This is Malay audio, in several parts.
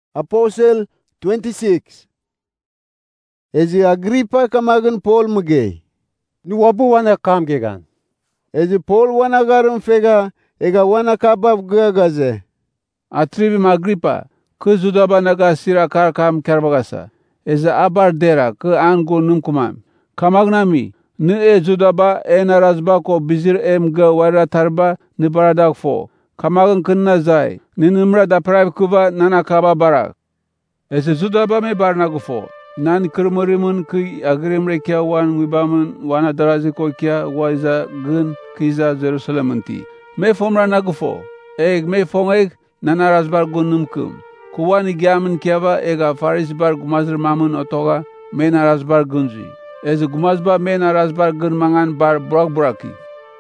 Apostle 26. Ezi Agrippa kamagan Paul mugay. Ni wabu wana kam gegan. Ezi Paul wana garum fega ega wana kabab gagaze. Atribim Agrippa ke Judaba naga sira kar kam kerbagasa. Eza abar dera ke ango numkumam. Kamagnami ne Judaba narazba ko bizir ga wara tarba ni baradak fo. Kamagan kunna zai ni numra da praib kuba nana kaba barak. Eza Judaba me barnagu fo. Nan kermerimun ki agrimre kya wan wibamun wana darazi ko kya waiza gun kiza Jerusalem anti. Me fomra nagufo. Me fong nana razbar gunumkum. Kuwani gyamun kyaba ega farisbar gumazr mamun otoga me narazbar gunji. Ez gumazba me narazbar gun mangan bar braki.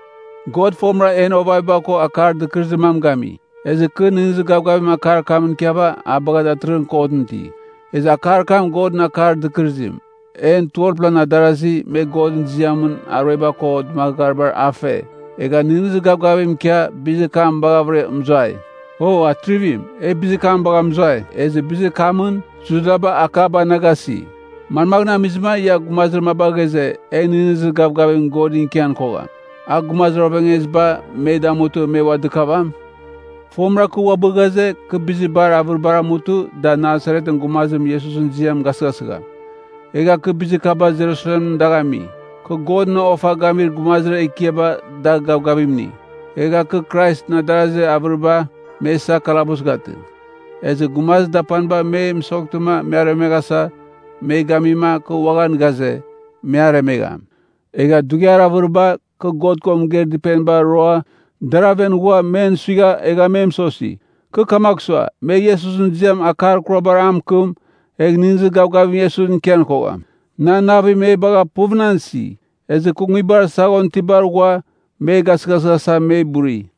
God fomra ovaiba ko akar dikrzimam gami. Ez kun ninz gabgabi akar kamun kyaba abagada trun kodnti. Ez akar kam God nakar dikrzim. Tuol na darasi me God nziamun areba ko magarbar afe. Ega ninz gabgabim kya bizi kam bagavre mzai. Atrivim bizi kam baga mzai. Ez bizi kamun Judaba akaba nagasi. Manmagna mizma ya gumazr mabageze ninz gabgabim God inkian koga. Agumazr obengezba me damutu me wadikavam. Fomra ku wabagaze ke bizi bar avur baramutu da Nazaret ngumazim Yesusun ziam gasgasga. Ega ke bizi kaba Jerusalem dagami. Ke God na ofa gamir gumazra ikiaba da gabgabimni. Ega ke Christ na daraze avurba mesa kalabus gatu. Eze gumaz dapanba me msoktuma mearemegasa me gamima ke wagan gaze mearemegam. Ega dugyar avurba ke God ko mger dipenba roa daraven gua men swiga ega mem sosi. Ke kamakswa me Yesusun ziam akar krobaram kum ninz gabgabim Yesusun kian koga. Na navi me baga puvnansi. Eze kungibar sagon tibar gua me gasgasasa me buri.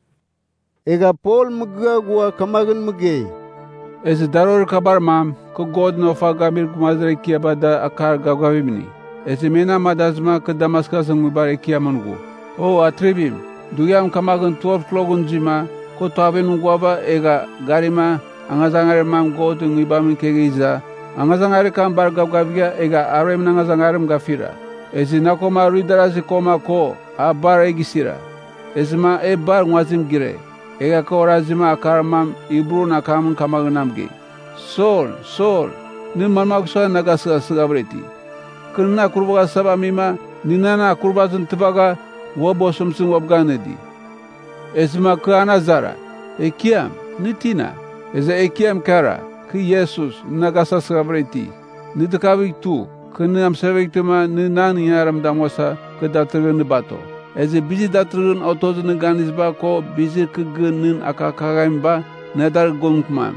Ega Paul muga gua kamagan mugay. Eze daror kabar mam ke God no fagamir kumazre kiaba da akar gabgabimni. Eze mena madazma ke Damascus ngubar kiamangu. Atribim dugyam kamagan 12 klogun jima ko taben nguaba ega garima angazangare mam God ngubamin kegeiza. Angazangare kam bar gabgabia ega arem nangazangarem gafira. Ezi nakoma ruidarazi koma ko abar egisira. Ezma bar ngwazim gire. Ega ko razima akarmam ibru nakamun kamagnamge. Sol, nin marmaksa nagasa sagabreti. Kunna kurbaga saba mima ninana kurbazun tibaga wabosum sing wabganedi. Ezma kana zara. Ekiam nitina. Eza ekiam kara ki Jesus nagasa sagabreti. Nidakavi tu. Kene am servektuma ni nani yaram damosa ke datrun bato. Eze bizi datrun otozun ganizba ko bizi ke genin akakagaimba nadar gongman.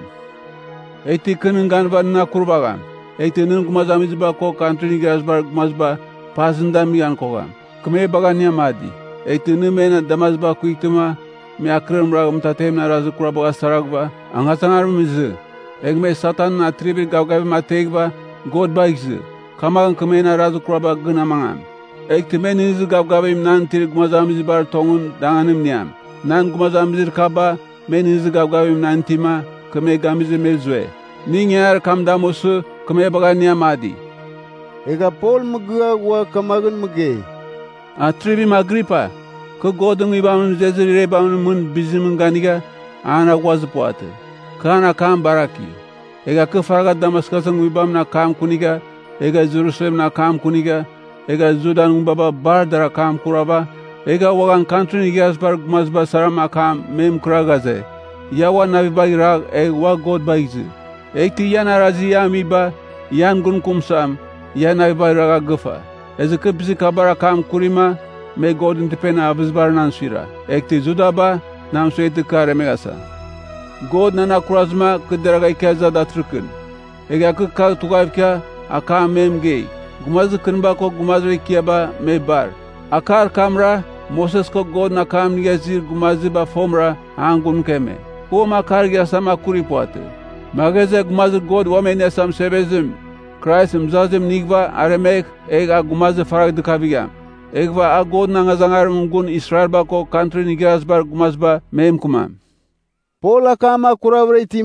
Eti kenen ganba na kurbagan. Eti nen kumazamizba ko kantrini gasbar kumazba pasindam yan kogan. Kme baganya madi. Eti mena damazba kuituma me akrem ragam tatem na razu kurabaga saragba angasangar mizu. Egme satan na tribi gawgabi mategba God baigzu. Kamagan kemena razu kuraba guna mangan. Ektimen nizu gabgabim nan tir gumazamizir bar tongun danganim niam. Nan gumazamizir kaba men nizu gabgabim nan tima keme gamizir mezwe. Ningyar kamdamusu keme baga niamadi. Ega Paul mugua gua kamagan mugay. Atribim Agrippa ke godung ibamun zezir rebamun mun bizimun ganiga ana gwazu poate. Kana kam baraki. Ega ke faragat Damascusang ibam na kam kuniga. Ega Jerusalem na kam kuniga, ega Judan baba bar dara kam kuraba, ega wagan country nigas bar gumazba sarama kam mem kuragaze. Yawa navi bagirag wa God bagzi. Ekti yana razi yami ba yan gun kumsam yan navi bagiraga gufa. Eza kepsi kabara kam kurima me God intipena abizbar nansira. Ekti Judaba nam sueti kare megasa. God nana kurazma kederaga ikaza datrukun. Ega kekal tugaivkya aka memge gumaz kunba ko gumaz kiaba me bar akar kamra Moses ko God na kam nigazir gumaz ba fomra angun keme ko makar gya sama kuri poate magaze gumaz God wamene sam sebezim Christ mzazim nigva aremek ega gumaz farag dikabiga egva a God na ngazangar mungun Israel ba ko country nigaz bar gumaz ba mem kumam Paul akama kuravretima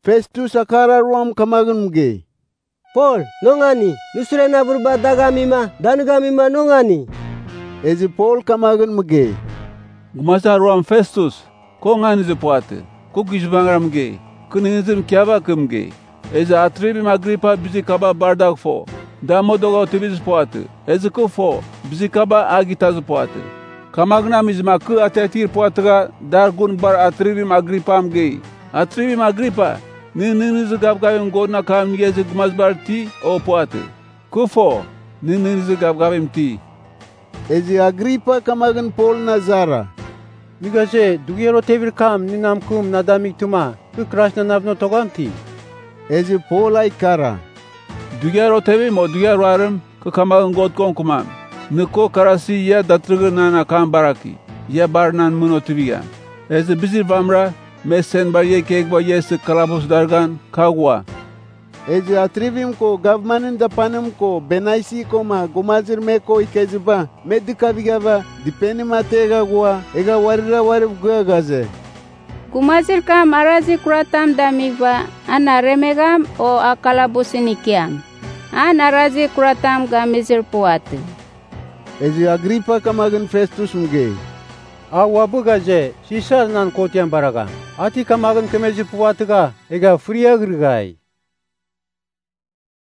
Festus akara ruam kamagen mge. Paul, nongani, nusrena berba dagamima, dangamima nongani. Ezi Paul kamagen mge. Gumasa ruam Festus, ko ngani ze poate, ko gishbangra mge, kunizim kyaba kumge. Ezi Atribim Agripa bizi kaba bardak fo, damodogo tibiz poate, ezi ko fo, bizi kaba agitaz poate. Kamagna mizma ku atetir poatga dargun bar Atribim Agripa mge. Atribim Agripa, niniz gabgavim godna kam yezi gumazbar ti o poate. Ku fo, niniz gabgavim ti. Ezi Agripa kamagen Paul Nazara. Migaje dugero tevir kam ninam kum nadamik tuma, ku krashna navno toganti. Ezi Paul ay kara. Dugero tevi mo dugero aram ku kamagen god kon kumam. Niko karasi ya datrıgı nana kan baraki, ya barnan muno tibigan. Ezi bizir vamra, mesen bar ye kek ba yesi kalabus dargan kagwa. Ezi Atribim ko gavmanin da panem ko benaisi ko ma gumazir me ko ikeziba medika bigava dipeni matega gua ega warira warib gua gaze. Gumazir kam arazi kuratam damiva ana remegam o akalabusinikiam. Ana arazi kuratam gamizir puate. Ezi Agripa kamagen Festus mge. Awa bugaje, shisar nan kotiam baraga. Ati kamagen kemezi puatga, ega fria grigai.